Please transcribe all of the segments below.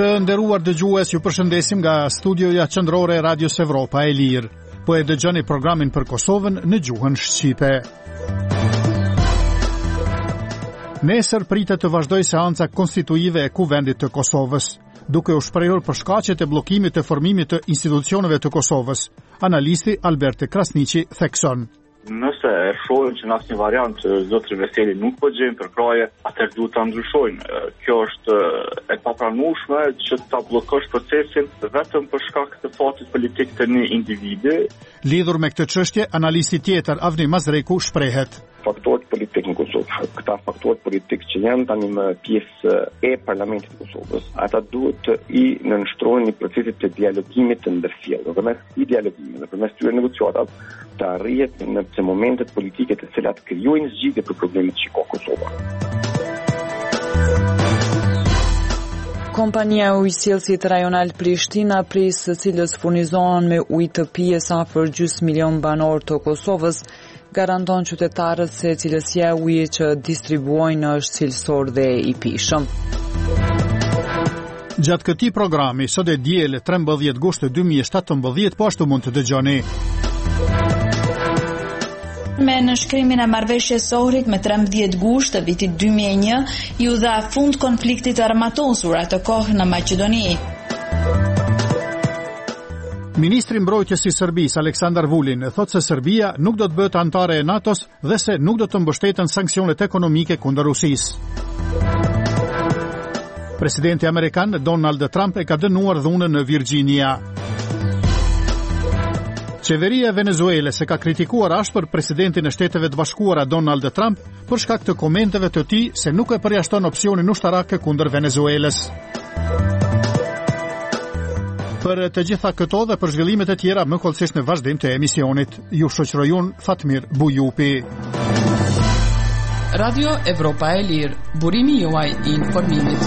Të nderuar dëgjues, ju përshëndesim nga studioja qendrore e Radios Evropa e Lirë. Po e dëgjoni programin për Kosovën në gjuhën shqipe. Nesër pritet të vazhdojë seanca konstituive e Kuvendit të Kosovës, duke u shprehur për shkaqet e bllokimit të formimit të institucioneve të Kosovës. Analisti Albert Krasniqi thekson: Nëse e shohim që në asnjë variant zotri Veseli nuk po gjejnë përkraje, atëherë duhet ta ndryshojnë. Kjo është e papranueshme që ta bllokosh procesin vetëm për shkak të fatit politik të një individi. Lidhur me këtë çështje, analisti tjetër Avni Mazreku shprehet: faktorët politik në Kosovë, këta faktorët politik që janë tani më pjesë e Parlamentit të Kosovës, ata duhet të i nënshtrohen në procesit të dialogimit të ndërfjellë. Nëpërmes i dialogimit, nëpërmes këtyre negociatave, të arrihet në momentet politike të cilat krijojnë zgjidhje për problemet që ka Kosova. Kompania ujësjellësit rajonal Prishtina, prej së cilës furnizohen me ujë të pijes afër gjys milion banor të Kosovës, garanton qytetarët se cilësia e ujit që distribuojnë është cilësor dhe i pishëm. Gjatë këtij programi, sot e diel 13 gusht 2017, po ashtu mund të dëgjoni: Me nënshkrimin e marrëveshjes së Ohrit me 13 gusht të vitit 2001, ju dha fund konfliktit armatosur atë kohë në Maqedoni. Ministri i Mbrojtjes i Serbisë Aleksandar Vulin thotë se Serbia nuk do të bëhet anëtare e NATO-s dhe se nuk do të mbështeten sanksionet ekonomike kundër Rusisë. Presidenti amerikan Donald Trump e ka dënuar dhunën në Virginia. Qeveria e Venezuelës e ka kritikuar ashpër presidentin e Shteteve të Bashkuara Donald Trump për shkak të komenteve të tij se nuk e përjashton opsionin ushtarak kundër Venezuelës. Për të gjitha këto dhe për zhvillimet e tjera më kollësisht në vazhdim të emisionit, ju shoqëroj unë Fatmir Bujupi. Radio Evropa e Lirë, burimi juaj i informimit.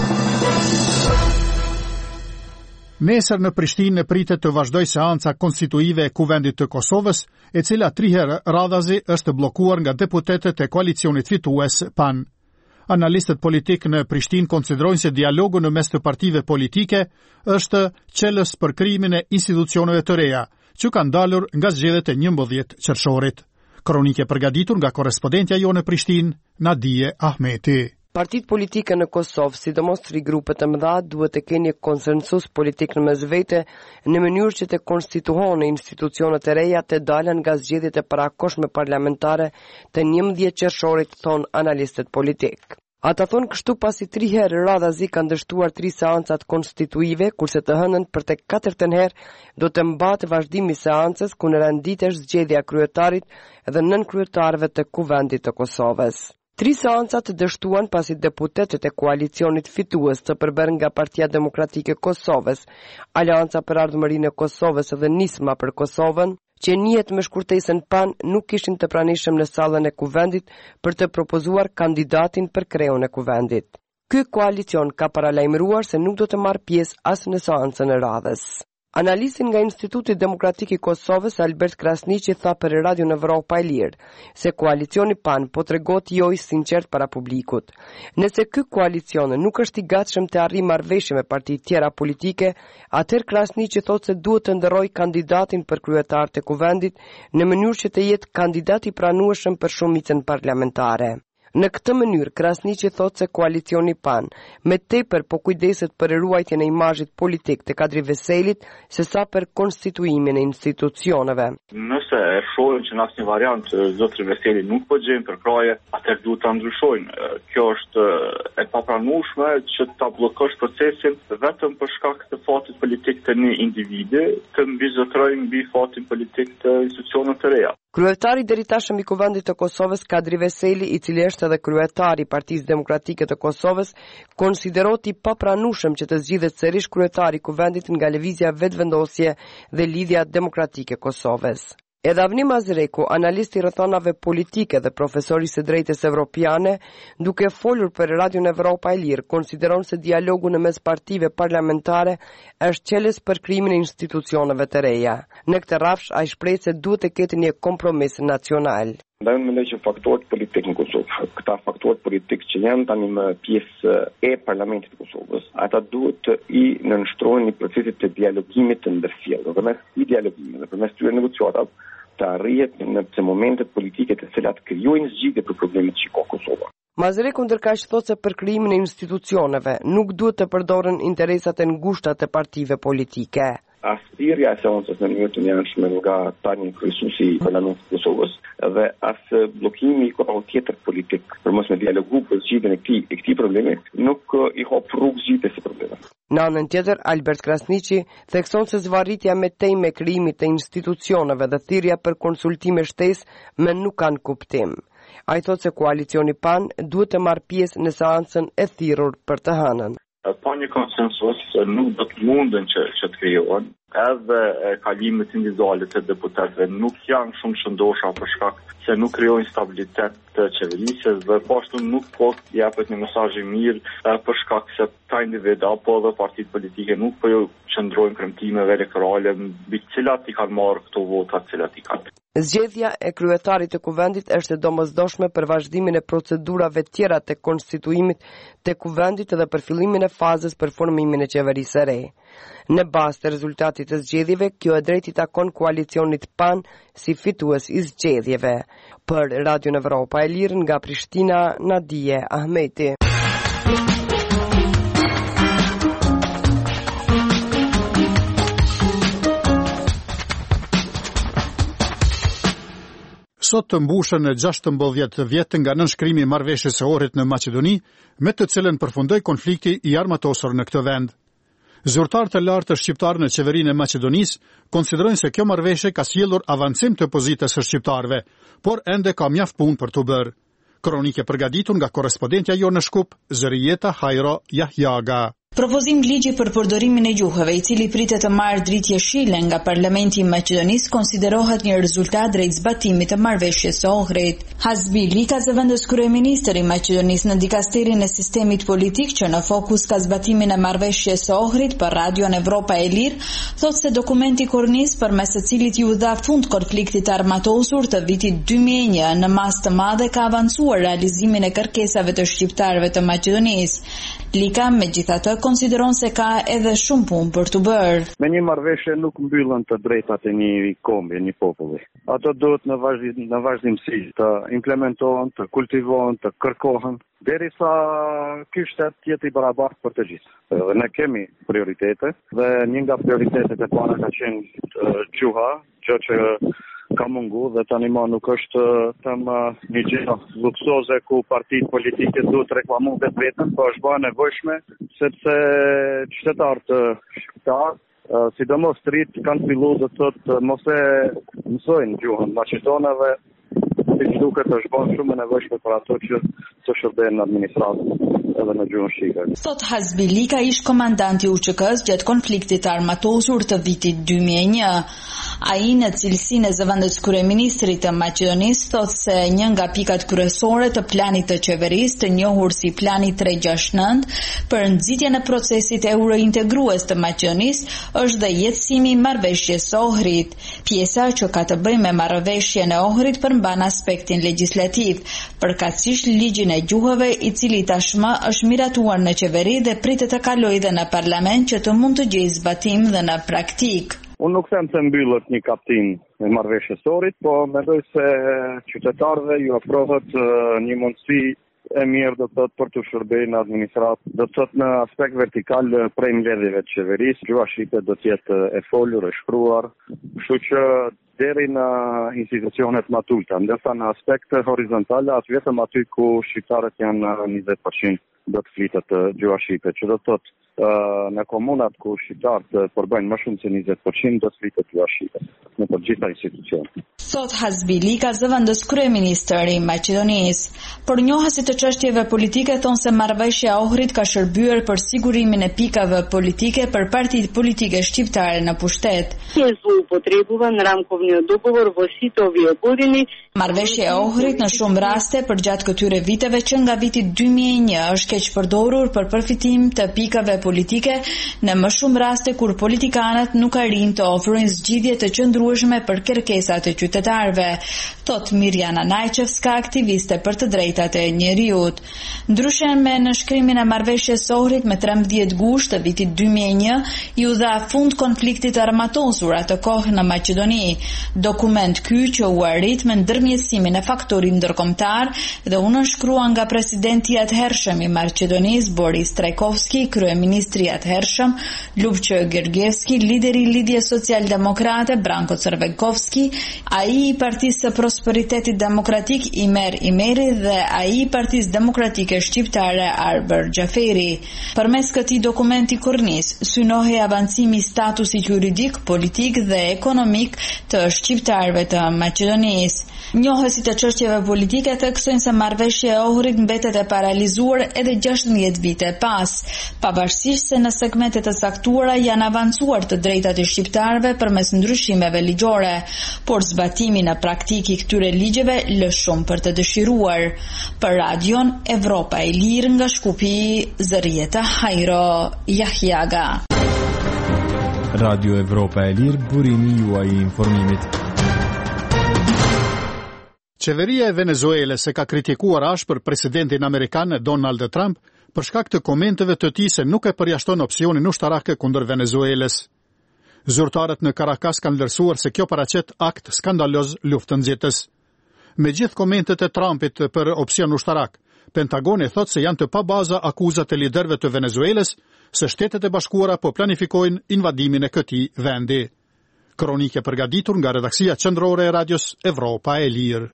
Nesër në Prishtinë pritet të vazhdojë seanca konstituive e Kuvendit të Kosovës, e cila 3 herë radhazi është bllokuar nga deputetët e koalicionit fitues PAN. Analistët politik në Prishtinë konsiderojnë se dialogu në mes të partive politike është qelës për krijimin e institucioneve të reja, që kanë dalur nga zgjedhjet e 11 qershorit. Kronike përgatitur nga korrespondentja jonë në Prishtinë, Nadije Ahmeti. Partitë politike në Kosovë, sidomos 3 grupe të mëdha, duhet të kenë një konsensus politik në mes vete në mënyrë që të konstituohen institucionet e reja të dalen nga zgjedhjet e parakohshme parlamentare të 11 qershorit, thon analistët politik. Ata thonë kështu pasi 3 herë radhazi kanë dështuar 3 seancat konstituive, kurse të hënën për të 4-ën herë do të mbahet vazhdimi i seancës ku në renditesh zgjedhja e kryetarit dhe nën kryetarëve të Kuvendit të Kosovës. 3 seancat dështuan pasi deputetët e koalicionit fitues të përbërë nga Partia Demokratike e Kosovës, Aleanca për Ardhmërinë e Kosovës dhe Nisma për Kosovën, që njihet me shkurtesën PAN, nuk ishin të pranishëm në sallën e Kuvendit për të propozuar kandidatin për kreun e Kuvendit. Ky koalicion ka paralajmëruar se nuk do të marrë pjesë as në seancën e radhës. Analistin nga Instituti Demokratik i Kosovës, Albert Krasniqi, tha për Radio Evropa e Lirë se koalicioni PAN po tregot jo i sinqert para publikut. Nëse ky koalicion nuk është i gatshëm të arrijë marrëveshje me parti tjera politike, atëherë Krasniqi thotë se duhet të ndërrojë kandidatin për kryetar të Kuvendit në mënyrë që të jetë kandidat i pranueshëm për shumicën parlamentare. Në këtë mënyrë, Krasniqi thotë se koalicioni PAN me tepër po kujdeset për ruajtjen e imazhit politik të Kadri Veselit sesa për konstituimin e institucioneve. Nëse e shohim që në asnjë variant zotri Veseli nuk po gjejnë përkraje, atëherë duhet ta ndryshojnë. Kjo është e papranueshme që ta bllokosh procesin vetëm për shkak të fatit politik të një individi, të mbizotrojnë mbi fatin politik të institucioneve të reja. Kryetari deri tashëm i Kuvendit të Kosovës, Kadri Veseli, i cili është edhe kryetari i Partisë Demokratike të Kosovës, konsiderohet i papranueshëm që të zgjidhet sërish kryetari i Kuvendit nga lëvizja vetëvendosje dhe Lidhja Demokratike e Kosovës. Edhe Avni Mazreku, analist i rrethonave politike dhe profesor i së drejtës evropiane, duke folur për Radio Evropa e Lirë, konsideron se dialogu në mes partive parlamentare është qelës për krijimin e institucioneve të reja. Në këtë rrafsh ai shpreh se duhet të ketë një kompromis nacional. Dhe unë mendoj që faktorët politik në Kosovë, këta faktorët politik që janë tani më pjesë e parlamentit të Kosovës, ata duhet të i nënshtrohen në procesit të dialogimit të ndërsjellë. Përmes i dialogimit dhe përmes këtyre negociatave të arrihet në momentet politike të cilat krijojnë zgjidhje për problemet që ka Kosova. Mazëri kundërkaq thotë se për krijimin e institucioneve nuk duhet të përdoren interesat e ngushta të partive politike. Asirja e seancës në mënyrë të njëanshme nga tani kryesuesi i Parlamentit të Kosovës dhe as bllokimi i kohë tjetër politik për mos me dialogu për zgjidhjen e këtij problemi nuk i hap rrugë zgjidhjes së problemit. Në anën tjetër, Albert Krasniqi thekson se zvarritja me temë e krijimit të institucioneve dhe thirrja për konsultime shtesë më nuk kanë kuptim. Ai thotë se koalicioni PAN duhet të marrë pjesë në seancën e thirrur për të hënën. Pa një konsensus nuk do të munden që të krijohen, edhe kalimet individuale të deputetëve nuk janë shumë shëndosha për shkak se nuk krijojnë stabilitet të qeverisjes dhe po ashtu nuk po japet një mesazh i mirë për shkak se ta individ apo edhe partitë politike nuk po qëndrojnë premtimeve elektorale mbi cilat i kanë marrë këto vota të cilat i kanë. Zgjedhja e kryetarit të kuvendit është e domosdoshme për vazhdimin e procedurave tjera të konstituimit të kuvendit dhe për fillimin e fazës për formimin e qeverisë së re. Në bazë të rezultatit të zgjedhjeve, kjo e drejti takon koalicionit PAN si fitues i zgjedhjeve. Për Radio Evropa e Lirë nga Prishtina, Nadije Ahmeti. Sot të mbushën 16 vjet nga nënshkrimi i marrëveshjes së Ohrit në Maqedoni, me të cilën përfundoi konflikti i armatosur në këtë vend. Zyrtarë të lartë shqiptarë në qeverinë e Maqedonisë konsiderojnë se kjo marrëveshje ka sjellur avancim të pozitës së shqiptarëve, por ende ka mjaft punë për të bërë. Kronikë e përgatitur nga korrespondentja jonë në Shkup, Zërieta Hajro Jahjaga. Propozim ligji për përdorimin e gjuhëve, i cili pritet të marrë dritë jeshile nga Parlamenti i Maqedonisë, konsiderohet një rezultat drejt zbatimit të marrëveshjes së Ohrit. Hasbi Lika, zëvendës kryeministër i Maqedonisë në dikasterin e sistemit politik që në fokus ka zbatimin e marrëveshjes së Ohrit për Radio Evropa e Lirë, thotë se dokumenti kornis përmes së cilit ju dha fund konfliktit armatosur të vitit 2001 në masë të madhe ka avancuar realizimin e kërkesave të shqiptarëve të Maqedonisë. Lika megjithatë konsideron se ka edhe shumë punë për të bërë. Me një marrëveshje nuk mbyllen të drejtat e një kombi, një populli. Ato duhet në vazhdimsi të implementohen, të kultivohen, të kërkohen, derisa ky shtet të jetë i barabartë për të gjithë. Dhe ne kemi prioritete dhe një nga prioritetet e para ka qenë gjuha, gjë që ka mungu dhe tani ma nuk është një gjë luksoze ku partitë politike duhet të reklamu vetën, po është bërë nevojshme sepse qytetarët shqiptar, sidomos të rit, kanë filluar të thotë mos e mësojnë gjuhën maqedonave, siç duket është bërë shumë e nevojshme për ato që të shërbejnë në administratë edhe në gjuhën shqipe. Thot Hasbi Lika, ish komandanti UÇK-s gjatë konfliktit armatosur të vitit 2001. Ai në cilësinë e zëvendës kryeministrit të Maqedonisë thot se një nga pikat kryesore të planit të qeverisë, të njohur si plani 369 për nxitjen e procesit eurointegrues të Maqedonisë, është dhe jetësimi i marrëveshjes së Ohrit. Pjesa që ka të bëjë me marrëveshjen e Ohrit përmban aspektin legjislativ, përkatësisht ligjin e gjuhëve, i cili tashmë është miratuar në qeveri dhe pritet të kalojë dhe në parlament që të mund të gjejë zbatim dhe në praktik. Unë nuk them se mbyllet një kaptin e marrëveshjes së Ohrit, po mendoj se qytetarëve ju ofrohet një mundësi e mirë do të thotë për të shërbejë në administratë, do të thotë në aspekt vertikal prej mbledhjeve të qeverisë, gjuha shqipe do të jetë e folur, e shkruar, kështu që deri në institucionet më të ulta, ndërsa në aspekt horizontal, atë vetëm aty ku shqiptarët janë 20% do të flitet gjuha shqipe, që do të thotë në komunat ku shqiptarët përbëjnë më shumë se 20% do të flitet gjuha shqipe në të gjitha institucionet. Thot Hasbi Lika, zëvendës kryeministër i Maqedonisë. Por njohësit të çështjeve politike thonë se marrëveshja e Ohrit ka shërbyer për sigurimin e pikave politike për partitë politike shqiptare në pushtet. Marrëveshja e Ohrit në shumë raste përgjatë këtyre viteve që nga viti 2001 është keq përdorur për përfitim të pikave politike në më shumë raste kur politikanët nuk arrin të ofrojnë zgjidhje të qëndrueshme për kërkesat e qytetarëve, thot Mirjana Najçevska, aktiviste për të drejtat e njeriut. Ndryshe me nënshkrimin e marrëveshjes së Ohrit me 13 gusht të vitit 2001, i u dha fund konfliktit armatosur atë kohë në Maqedoni. Dokument ky që u arrit me ndërmjetësimin e faktorit ndërkombëtar dhe u nënshkrua nga presidenti i atëhershëm i Maqedonisë Boris Trajkovski, kryeministri i atëhershëm Lupço Gergievski, lideri i Lidhjes Social-Demokrate Branko Crvenkovski, ai i Partisë së Prosperitetit Demokratik Imer Imeri dhe ai i Partisë Demokratike Shqiptare Arber Xhaferi. Përmes këtij dokumenti kornis synohej avancimi i statusit juridik, politik dhe ekonomik të shqiptarëve të Maqedonisë. Njohësit e çështjeve politike theksojnë se marrëveshja e Ohrit mbetet e paralizuar edhe 16 vite pas, pavarësisht se në segmente të caktuara janë avancuar të drejtat e shqiptarëve përmes ndryshimeve ligjore, por zbatimi në praktik i këtyre ligjeve lë shumë për të dëshiruar. Për Radion Evropa e Lirë nga Shkupi, Zërieta Hajro Jahjaga. Radio Evropa e Lirë, burimi juaj i informimit. Qeveria e Venezuelës e ka kritikuar ashpër presidentin amerikan Donald Trump për shkak të komenteve të tij se nuk e përjashton opsionin ushtarak kundër Venezuelës. Zyrtarët në Caracas kanë vlerësuar se kjo paraqet akt skandaloz luftënxitës. Me gjithë komentet e Trumpit për opsion ushtarak, Pentagoni thot se janë të pabaza akuzat e liderëve të Venezuelës se Shtetet e Bashkuara po planifikojnë invadimin e këtij vendi. Kronike përgatitur nga redaksia qendrore e Radios Evropa e Lirë.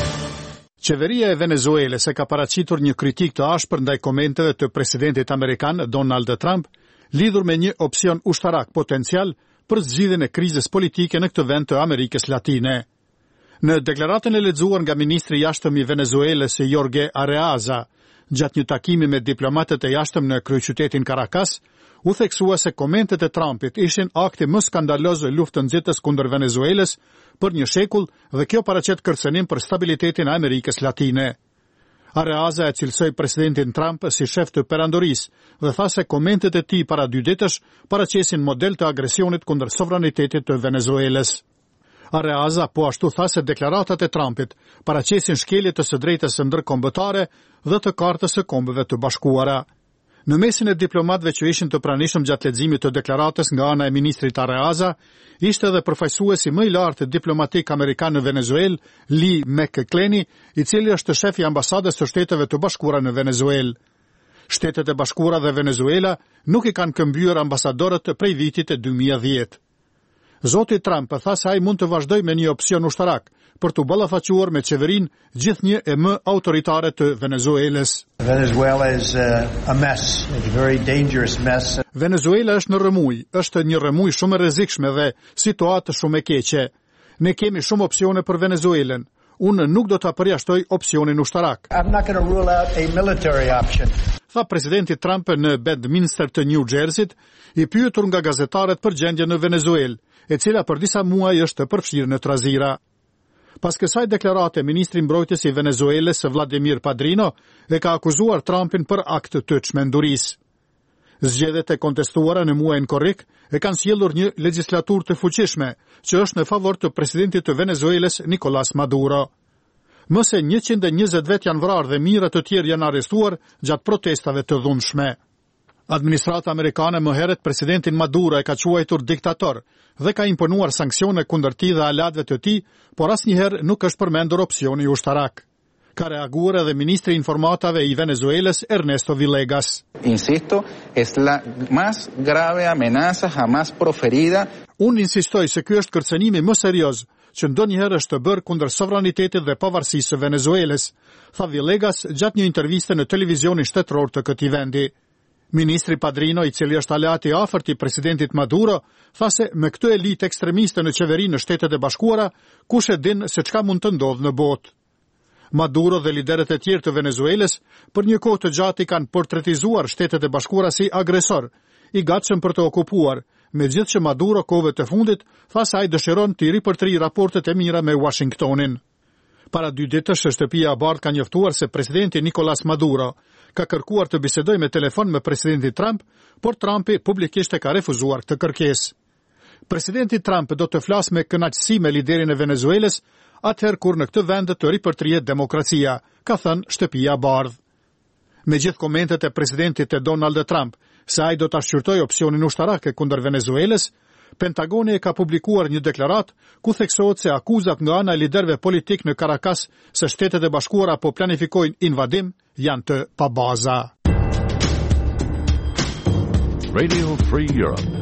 Qeveria e Venezuelës e ka paraqitur një kritik të ashpër ndaj komenteve të presidentit amerikan Donald Trump lidhur me një opsion ushtarak potencial për zgjidhjen e krizës politike në këtë vend të Amerikës Latine. Në deklaratën e lexuar nga ministri i jashtëm i Venezuelës Jorge Arreaza, gjatë një takimi me diplomatët e jashtëm në kryeqytetin Caracas, u theksua se komentet e Trumpit ishin akti më skandaloz luftënxitës kundër Venezuelës për një shekull dhe kjo paraqet kërcënim për stabilitetin e Amerikës Latine. Arreaza e cilësoi presidentin Trump si shef të perandorisë dhe tha se komentet e tij para 2 ditësh paraqesin model të agresionit kundër sovranitetit të Venezuelës. Arreaza po ashtu tha se deklaratat e Trumpit paraqesin shkelje të së drejtës së ndërkombëtare dhe të Kartës së Kombeve të Bashkuara. Në mesin e diplomatëve që ishin të pranishëm gjatë leximit të deklaratës nga ana e ministrit Arreaza, ishte edhe përfaqësuesi më i lartë diplomatik amerikan në Venezuelë, Lee McClenny, i cili është shef i ambasadës së Shteteve të Bashkuara në Venezuelë. Shtetet e Bashkuara dhe Venezuela nuk i kanë këmbyer ambasadorët prej vitit e 2010. Zoti Trump tha se ai mund të vazhdojë me një opsion ushtarak për të ballafaquar me qeverinë gjithnjë e më autoritare të Venezuelës. Venezuela is a mess, it's a very dangerous mess. Venezuela është në rëmuj, është një rëmuj shumë e rrezikshme dhe situatë shumë e keqe. Ne kemi shumë opsione për Venezuelën. Unë nuk do ta përjashtoj opsionin ushtarak. I'm not going to rule out a military option. Tha presidenti Trump në Bedminster të New Jersey, i pyetur nga gazetarët për gjendjen në Venezuelë, e cila për disa muaj është përfshirë në trazira. Pas kësaj deklarate, ministri mbrojtës i Venezuelës Vladimir Padrino e ka akuzuar Trumpin për akt të çmendurisë. Zgjedhjet e kontestuara në muajin korrik e kanë sjellur një legjislaturë të fuqishme, që është në favor të presidentit të Venezuelës Nicolás Maduro. Më se 120 vet janë vrarë dhe mijëra të tjerë janë arrestuar gjatë protestave të dhunshme. Administrata amerikane më herët presidentin Maduro e ka quajtur diktator dhe ka imponuar sanksione kundër tij dhe alatëve të tij, por asnjëherë nuk është përmendur opsioni ushtarak. Ka reaguar edhe ministri i informatave i Venezuelës Ernesto Villegas. Insisto, es la más grave amenaza jamás proferida. Unë insistoj se ky është kërcënimi më serioz që ndonjëherë është bërë kundër sovranitetit dhe pavarësisë së Venezuelës, tha Villegas gjatë një interviste në televizionin shtetëror të këtij vendi. Ministri Padrino, i cili është aleat i afërt i presidentit Maduro, tha se me këtë elitë ekstremiste në qeverinë në Shtetet e Bashkuara, kush e din se çka mund të ndodhë në botë. Maduro dhe liderët e tjerë të Venezuelës për një kohë të gjatë i kanë portretizuar Shtetet e Bashkuara si agresor, i gatshëm për të okupuar, megjithëse Maduro kohëve të fundit tha se ai dëshiron të ripërtri raportet e mira me Washingtonin. Para 2 ditësh, shtëpia e bardhë ka njoftuar se presidenti Nicolás Maduro ka kërkuar të bisedoj me telefon me presidentin Trump, por Trumpi publikisht e ka refuzuar këtë kërkesë. Presidenti Trump do të flasë me kënaqësi me liderin e Venezuelës, atëherë kur në këtë vend të ripërtrihet demokracia, ka thënë Shtëpia e Bardhë. Me gjithë komentet e presidentit e Donald Trump, se ai do ta shqyrtojë opsionin ushtarak kundër Venezuelës, Pentagoni e ka publikuar një deklarat ku theksohet se akuzat nga ana e liderëve politik në Caracas se Shtetet e Bashkuara po planifikojnë invadim janë të pabaza. Radio Free Europe.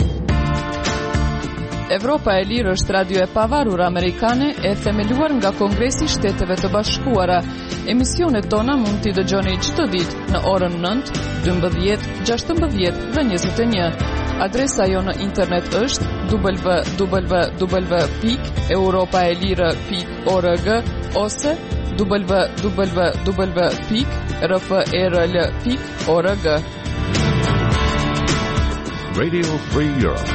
Evropa e Lirë është radio e pavarur amerikane e themeluar nga Kongresi i Shteteve të Bashkuara. Emisionet tona mund t'i dëgjoni çdo ditë në orën 9, 12, 16 dhe 21. Adresa jo në internet është www.europaelire.org ose www.rferl.org. Radio Free Europe.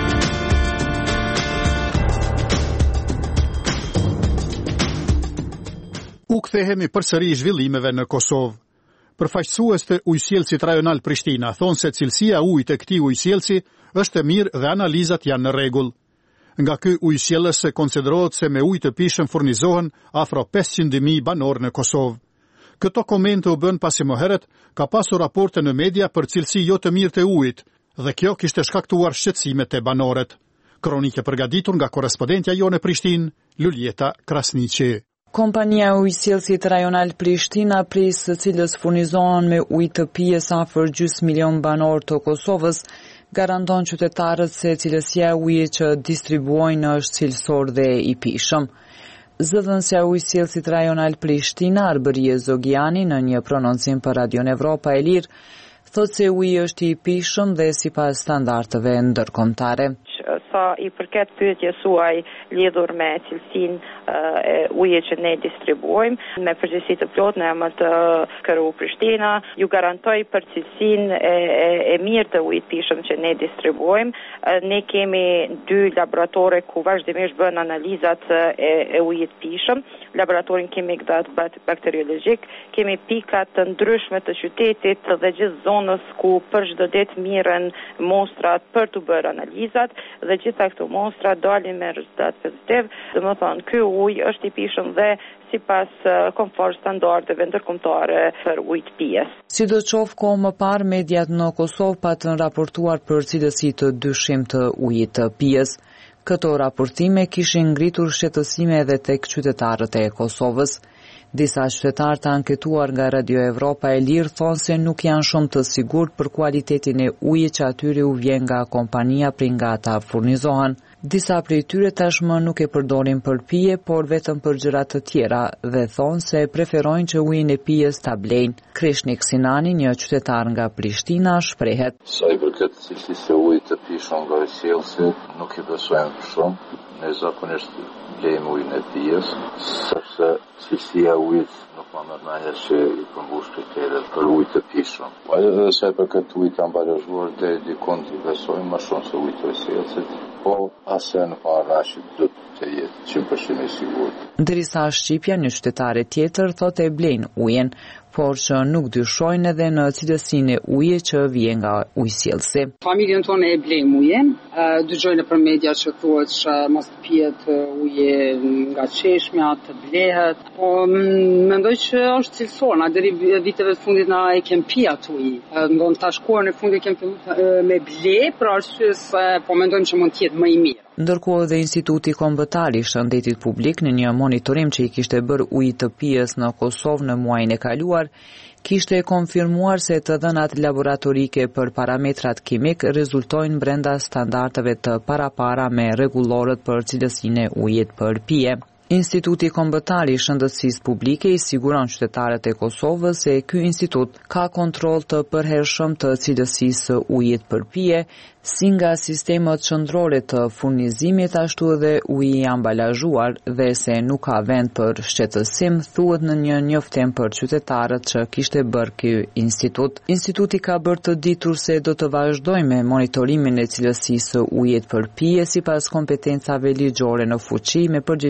U kthehemi përsëri i zhvillimeve në Kosovë. Përfaqësues të ujësjellësit rajonal Prishtina thonë se cilësia e ujit e këtij ujësjellësi është e mirë dhe analizat janë në rregull. Nga ky ujësjellës konsiderohet se me ujë të pishëm furnizohen afro 500.000 banorë në Kosovë. Këto komente u bën pasi më herët ka pasur raporte në media për cilësi jo të mirë të ujit dhe kjo kishte shkaktuar shqetësime te banorët. Kronikë përgatitur nga korrespondentja jonë në Prishtinë, Luljeta Krasniqi. Kompania ujësjellësit rajonal Prishtina, prej së cilës furnizohen me ujë të pijes afër gjys milion banor të Kosovës, garanton qytetarët se cilësia e ujit që distribuojnë është cilësor dhe i pishëm. Zëdhënësja e ujësjellësit rajonal Prishtina, Arbërie Zogiani, në një prononcim për Radion Evropa e Lirë, thotë se uji është i pishëm dhe sipas standardeve ndërkombëtare. Sa i përket pyetjes suaj lidhur me cilësinë e ujit që ne distribuojmë, me përgjegjësi të plotë në emër të KRU Prishtina, ju garantoj për cilësinë e mirë të ujit pishëm që ne distribuojmë. Ne kemi 2 laboratore ku vazhdimisht bën analizat e ujit pishëm. Laboratorin kimik dhe bakteriologjik, kemi pika të ndryshme të qytetit dhe gjithë zonës ku për çdo ditë mirën mostrat për të bërë analizat dhe gjitha këto mostra dalin me rezultat pozitiv. Domethënë ky ujë është i pishëm dhe sipas komfort standardeve ndërkombëtare për ujë të pijes. Sidoqoftë kohë më parë mediat në Kosovë patën raportuar për cilësi të dyshim të ujit të pijes. Këto raportime kishin ngritur shqetësime edhe tek qytetarët e Kosovës. Disa qytetarë të anketuar nga Radio Evropa e Lirë thonë se nuk janë shumë të sigurt për kualitetin e ujit që atyre u vjen nga kompania prej nga ata furnizohen. Disa prej tyre tashmë nuk e përdorin për pije, por vetëm për gjëra të tjera dhe thonë se preferojnë që ujin e pijes ta blejnë. Krishnik Sinani, një qytetar nga Prishtina, shprehet. Sa i përket cilësisë së ujit të pishëm nga ujësjellësi, nuk i besojmë shumë. Ne zakonisht blejmë ujin e pijes, sepse cilësia e ujit nuk më merr ndonjëherë që i përmbush kriteret për ujë të pishëm. Edhe sa i përket ujit të ambalazhuar, deri dikund i besojmë më shumë se ujit të ujësjellësit, po asë në parashit do të jetë 100% i sigurt. Ndërsa Shqipja, një qytetare tjetër, thotë e blejnë ujin, por që nuk dyshojnë edhe në cilësinë e ujit që vjen nga ujësjellësi. Familjen tonë e blejmë ujin, dëgjoj nëpër media që thuhet që mos pihet uji nga çeshmja, të blehet, po mendoj që është cilësor, na deri viteve të fundit na e kem pi atë ujë. Ndon ta shkuar në fund e kem filluar me ble, për arsye se po mendojmë që mund të jetë më i mirë. Ndërkohë dhe Instituti Kombëtar i Shëndetit Publik në një monitorim që i kishte bërë ujit të pijes në Kosovë në muajin e kaluar, kishte konfirmuar se të dhënat laboratorike për parametrat kimik rezultojnë brenda standardeve të parapara me rregullorët për cilësinë e ujit për pije. Instituti Kombëtar i Shëndetësisë Publike i siguron qytetarët e Kosovës se ky institut ka kontroll të përhershëm të cilësisë së ujit për pije, si nga sistemat qendrore të furnizimit ashtu edhe uji i ambalazhuar dhe se nuk ka vend për shqetësim, thuhet në një njoftim për qytetarët që kishte bërë ky institut. Instituti ka bërë të ditur se do të vazhdojë me monitorimin e cilësisë së ujit për pije sipas kompetencave ligjore në fuqi me përgjegjësi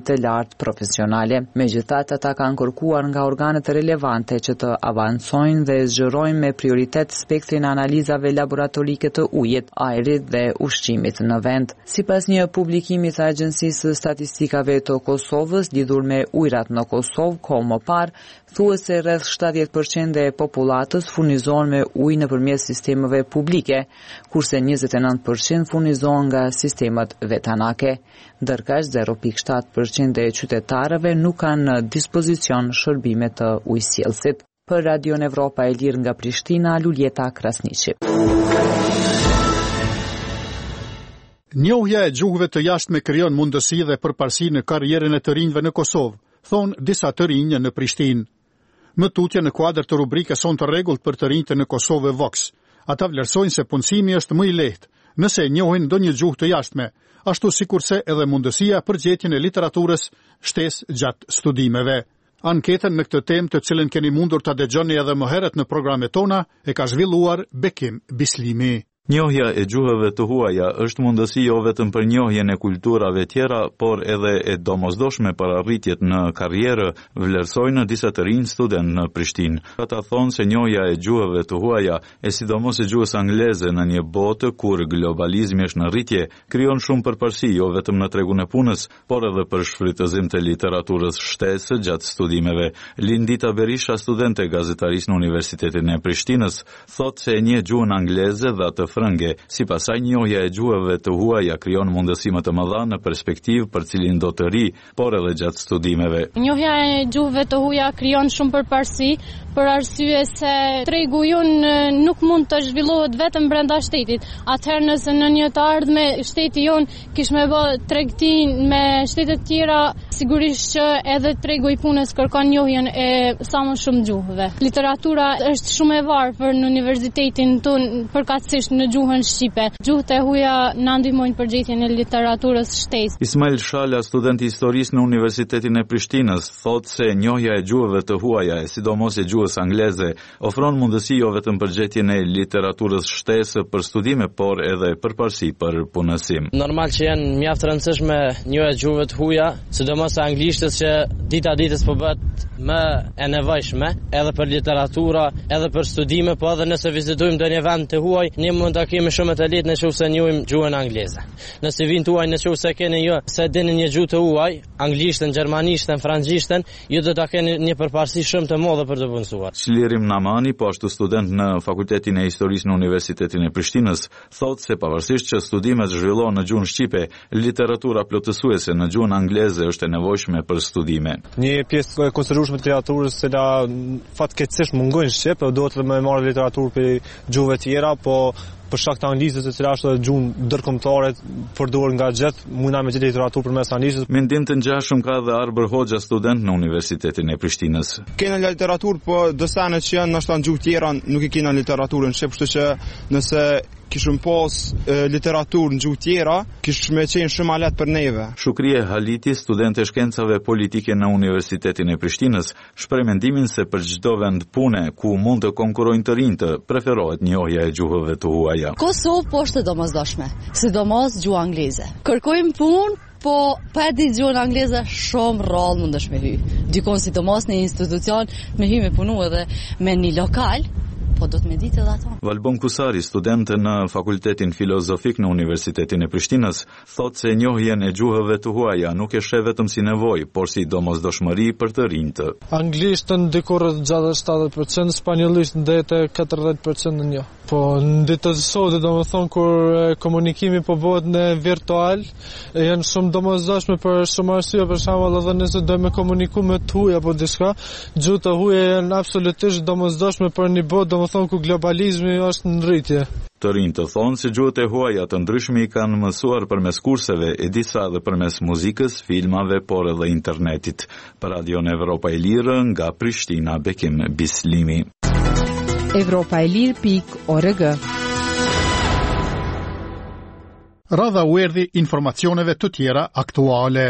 të lartë profesionale. Megjithatë, ata kanë kërkuar nga organet relevante që të avancojnë dhe zgjerojnë me prioritet spektrin e analizave laboratorike të ujit, ajrit dhe ushqimit në vend. Sipas një publikimi të Agjencisë së Statistikave të Kosovës lidhur me ujrat në Kosovë, kohë më parë, thuhet se rreth 70% e popullatës furnizohen me ujë nëpërmjet sistemeve publike, kurse 29% furnizohen nga sistemat vetanake. Ndërkaq 0.7% e qytetarëve nuk kanë në dispozicion shërbime të ujësjellësit. Për Radion Evropa e Lirë nga Prishtina, Luljeta Krasniqi. Njohja e gjuhëve të jashtme krijon mundësi dhe përparësi në karrierën e të rinjve në Kosovë, thonë disa të rinj në Prishtinë. Më tutje në kuadër të rubrikës Son të rregullt për të rinjtë në Kosovë Vox. Ata vlerësojnë se punësimi është më i lehtë nëse e njohin ndonjë gjuhë të jashtme, ashtu sikurse edhe mundësia për gjetjen e literaturës shtesë gjatë studimeve. Anketën në këtë temë, të cilën keni mundur ta dëgjoni edhe më herët në programet tona, e ka zhvilluar Bekim Bislimi. Njohja e gjuhëve të huaja është mundësi jo vetëm për njohjen e kulturave tjera, por edhe e domosdoshme për arritjet në karrierë, vlerësojnë disa të rinj student në Prishtinë. Ata thonë se njohja e gjuhëve të huaja, e sidomos e gjuhës angleze në një botë kur globalizmi është në rritje, krijon shumë përparësi jo vetëm në tregun e punës, por edhe për shfrytëzim të literaturës shtesë gjatë studimeve. Lindita Berisha, studente gazetarisë në Universitetin e Prishtinës, thotë se e njeh gjuhën angleze dhe atë frënge, si pasaj njohja e gjuhëve të huaja krijon mundësi më të mëdha në perspektivë për cilin do të ri, por edhe gjatë studimeve. Njohja e gjuhëve të huaja krijon shumë përparësi, për arsye se tregu jon nuk mund të zhvillohet vetëm brenda shtetit. Atëherë nëse në një të ardhme shteti jon kish me bë tregtin me shtete të tjera, sigurisht që edhe tregu i punës kërkon njohjen e sa më shumë gjuhëve. Literatura është shumë e varfër në universitetin tonë përkatësisht në gjuhën shqipe. Gjuhët e huaja na ndihmojnë për gjetjen e literaturës shtesë. Ismail Shala, student i historisë në Universitetin e Prishtinës, thotë se njohja e gjuhëve të huaja, sidomos e gjuhës angleze, ofron mundësi jo vetëm për gjetjen e literaturës shtesë për studime, por edhe përparësi për punësim. Normal që janë mjaft të rëndësishme njohja e gjuhëve të huaja, sidomos anglishtës që dita ditës po bëhet më e nevojshme, edhe për literatura, edhe për studime, po edhe nëse vizitojmë ndonjë vend të huaj, ne mund ta kemi shumë të lehtë nëse njohim gjuhën angleze. Nëse vin tuaj nëse keni jo se dini një gjuhë të huaj, anglishtën, gjermanishtën, frangjishtën, ju do ta keni një përparësi shumë të madhe për të punësuar. Çlirim Namani, po ashtu student në Fakultetin e Historisë në Universitetin e Prishtinës, thotë se pavarësisht që studimet zhvillohen në gjuhën shqipe, literatura plotësuese në gjuhën angleze është e nevojshme për studime. Një pjesë e konsiderueshme të literaturës se la fatkeqësisht mungojnë shqip, do të më marrë literaturë për gjuhëve tjera, po për shkak të anglizës e cila është gjuhë ndërkombëtare përdorur nga gjithë, mundna me gjetë literaturë përmes anglizës. Mendim të ngjashëm ka dhe Arber Hoxha, student në Universitetin e Prishtinës. Kena literaturë, po dësane që janë nështë në gjuhë tjera nuk i kena literaturën shqip, kështu që nëse kishëm pas literaturë në gjuhë tjera, kishme qenë shumë alet për neve. Shukrie Haliti, student e shkencave politike në Universitetin e Prishtinës, shpreh mendimin se për çdo vend pune ku mund të konkurrojnë të rinjtë, preferohet njohja e gjuhëve të huaja. Kosovë po është domosdoshme, sidomos gjuha angleze. Kërkojmë punë, po pa ditë gjuhën angleze shumë rrallë mundesh me hy. Dikon sidomos në institucion me hy me punu edhe me një lokal, po do të me ditë edhe ato. Valbon Kusari, studente në Fakultetin Filozofik në Universitetin e Prishtinës, thotë se njohjen e gjuhëve të huaja nuk e sheh vetëm si nevojë, por si domosdoshmëri për të rinjtë. Anglishtën dikur gjatë 70%, spanjollisht ndete 40% në një. Po në ditët e sotme, domethënë kur komunikimi po bëhet në virtual, janë shumë domosdoshme për shumë arsye, për shembull edhe nëse do me komuniku me tuaj apo diçka, gjuhët e huaja janë absolutisht domosdoshme për një botë domethënë ku globalizmi është në rritje. Të rinj të thonë se gjuhët e huaja të ndryshme i kanë mësuar përmes kurseve, e disa edhe përmes muzikës, filmave, por edhe internetit. Për Radion Evropa e Lirë, nga Prishtina, Bekim Bislimi. Evropaelir.org. Radha u erdhi informacioneve të tjera aktuale.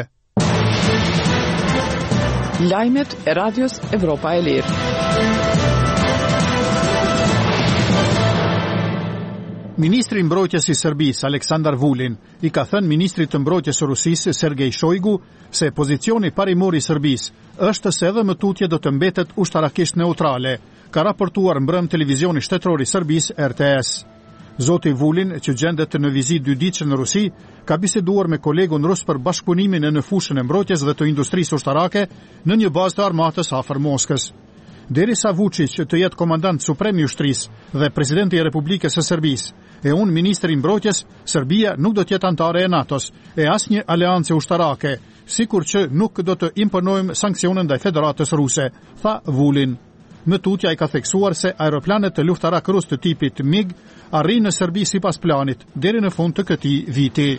Lajmet e radios Evropa e Lirë. Ministri i mbrojtjes i Serbisë, Aleksandar Vulin, I ka thënë ministrit të mbrojtjes së Rusisë, Sergej Shoigu, se pozicioni parimor I Serbisë është se edhe më tutje do të mbetet ushtarakisht neutrale, ka raportuar mbrëm televizioni shtetëror I Serbisë RTS. Zoti Vulin, që gjendet në vizitë 2 ditëshe në Rusi, ka biseduar me kolegun rus për bashkëpunimin në fushën e mbrojtjes dhe të industrisë ushtarake në një bazë të armatës afër Moskës. Derisa Vučić të jetë komandant suprem I ushtrisë dhe presidenti I Republikës së Serbisë, e unë ministri I mbrojtjes, Serbia nuk do të jetë anëtare e NATO-s e asnjë aleance ushtarake, sikur që nuk do të imponojmë sanksione ndaj Federatës Ruse, tha Vulin. Më tutja I ka theksuar se aeroplanet të luftarak rus të tipit MiG arrin në Serbi sipas planit deri në fund të këtij viti.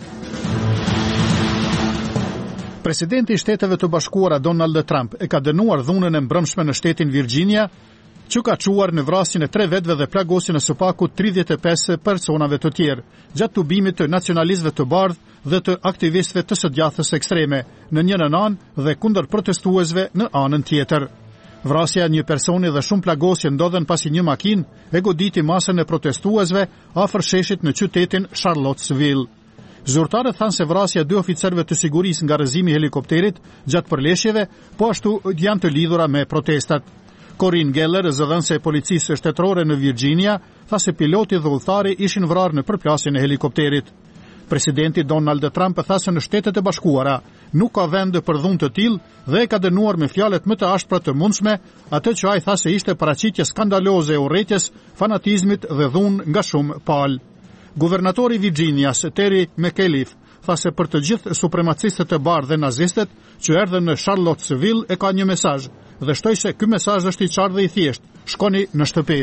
Presidenti I Shteteve të Bashkuara Donald Trump e ka dënuar dhunën e mbrëmshme në shtetin Virginia, që ka çuar në vrasjen e 3 vetëve dhe plagosjen e së paku 35 personave të tjerë, gjatë tubimit të nacionalistëve të bardhë dhe të aktivistëve të së djathës ekstreme, në njënën anë dhe kundër protestuesve në anën tjetër. Vrasja e një personi dhe shumë plagosje ndodhen pasi një makinë e goditi masën e protestuesve afër sheshit në qytetin Charlottesville. Zyrtarët thanë se vrasja 2 oficerëve të sigurisë nga rrëzimi I helikopterit gjatë përleshjeve, po ashtu janë të lidhura me protestat. Corinne Geller, zëdhënëse e policisë shtetërore në Virginia, tha se piloti dhe udhëtari ishin vrarë në përplasjen e helikopterit. Presidenti Donald Trump tha se në Shtetet e Bashkuara nuk ka vend për dhunë të tillë dhe e ka dënuar me fjalët më të ashpra të mundshme atë që ai tha se ishte paraqitje skandaloze e urrëties, fanatizmit dhe dhunë nga shumë palë. Guvernatori I Virginias, Terry McAuliffe, tha se për të gjithë supremacistët e bardhë dhe nazistët që erdhën në Charlottesville e ka një mesazh dhe shtoi se ky mesazh është I qartë dhe I thjeshtë: shkoni në shtëpi.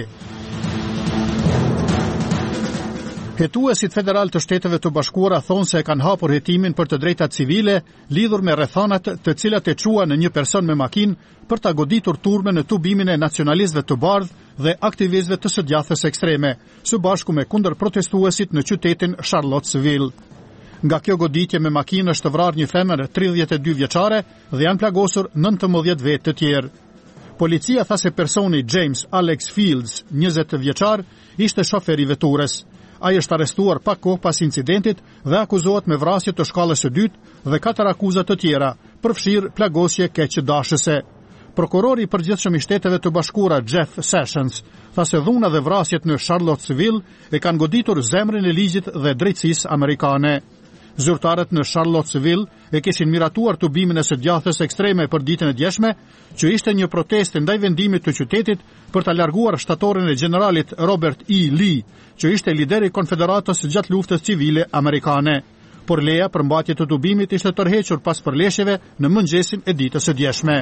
Hetuesit federal të Shteteve të Bashkuara thonë se e kanë hapur hetimin për të drejtat civile lidhur me rrethanat të cilat e çuan në një person me makinë për ta goditur turme në tubimin e nacionalistëve të bardhë dhe aktivistëve të së djathës ekstreme, së bashku me kundër protestuesit në qytetin Charlottesville. Nga kjo goditje me makinë është vrarë një femër 32 vjeçare dhe janë plagosur 19 vetë të tjerë. Policia tha se personi James Alex Fields, 20 vjeçar, ishte shofer I veturës. Ai është arrestuar pak kohë pas incidentit dhe akuzohet me vrasje të shkallës së dytë dhe 4 akuza të tjera, përfshirë plagosje keqdashëse. Prokurori I përgjithshëm I Shteteve të Bashkuara Jeff Sessions tha se dhuna dhe vrasjet në Charlottesville e kanë goditur zemrën e ligjit dhe drejtësisë amerikane. Zyrtarët në Charlottesville e kishin miratuar tubimin e së djathës ekstreme për ditën e djeshme, që ishte një protestë ndaj vendimit të qytetit për ta larguar shtatorin e generalit Robert E. Lee, që ishte lideri I Konfederatës gjatë luftës civile amerikane. Por leja për mbajtje të tubimit ishte tërhequr pas përleshjeve në mëngjesin e ditës së djeshme.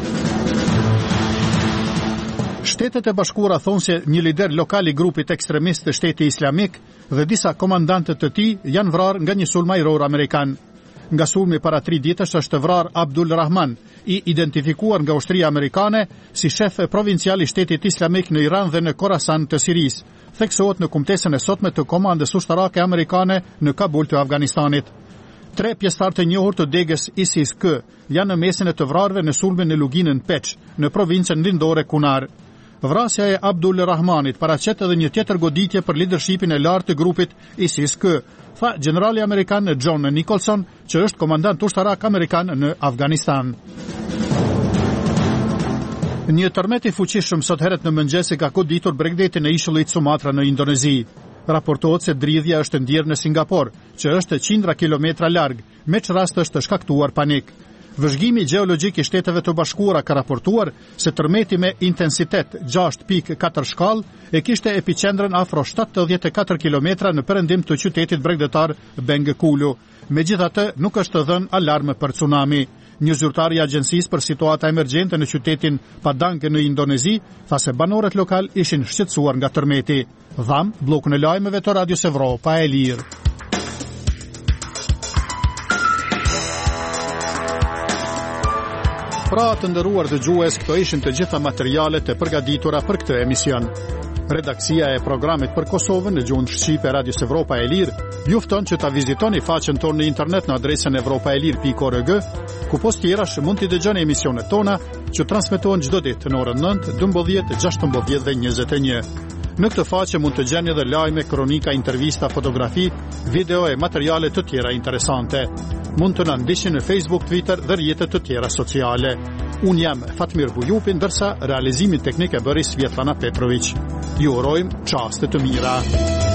Shtetet e Bashkuara thonë se një lider lokal I grupit ekstremist të Shteti Islamik dhe disa komandantët të tij janë vrarë nga një sulmajror amerikan. Nga sulmi para 3 ditësh është vrarë Abdul Rahman, I identifikuar nga ushtria amerikane si shef provincial I Shtetit Islamik në Iran dhe në Khorasan të Sirisë, theksohet në kumtesën e sotme të komandës ushtarake amerikane në Kabul të Afganistanit. 3 pjesëtar të njohur të degës ISIS-K janë në mesin e të vrarëve në sulmin në luginën Peç, në provincën lindore Kunar. Vrasja e Abdul Rahmanit paraqet edhe një tjetër goditje për lidershipin e lartë të grupit ISIS-K, tha generali amerikan John Nicholson, që është komandant ushtarak amerikan në Afganistan. Një tërmet I fuqishëm sot herët në mëngjes ka goditur bregdetin e ishullit Sumatra në Indonezi. Raportohet se dridhja është ndjerë në Singapur, që është qindra kilometra larg, me që rast është shkaktuar panik. Vëzhgimi gjeologjik I Shteteve të Bashkuara ka raportuar se tërmeti me intensitet 6.4 shkallë e kishte epicendrën afro 74 kilometra në perëndim të qytetit bregdetar Bengkulu. Megjithatë, nuk është dhënë alarm për tsunami. Një zyrtar I Agjencisë për Situata Emergjente në qytetin Padang në Indonezi tha se banorët lokal ishin shqetësuar nga tërmeti. Dham, bllokun e lajmeve të Radios Evropa e Lirë. Pra të nderuar dëgjues, këto ishin të gjitha materialet e përgatitura për këtë emision. Redaksia e programit për Kosovën në gjuhën shqipe Radios Evropa e Lirë ju fton që ta vizitoni faqen tonë në internet në adresën evropaelir.org, ku post tjerash mund t'i dëgjoni emisionet tona që transmetohen çdo ditë në orën 9, 12, 16 dhe 21. Në këtë faqe mund të gjeni edhe lajme, kronika, intervista, fotografi, video e materiale të tjera interesante. Mund të na ndiqni në Facebook, Twitter dhe rrjetet të tjera sociale. Unë jam Fatmir Bujupi, ndërsa realizimin teknik e bëri Svetlana Petrović. Ju urojmë çaste të mira.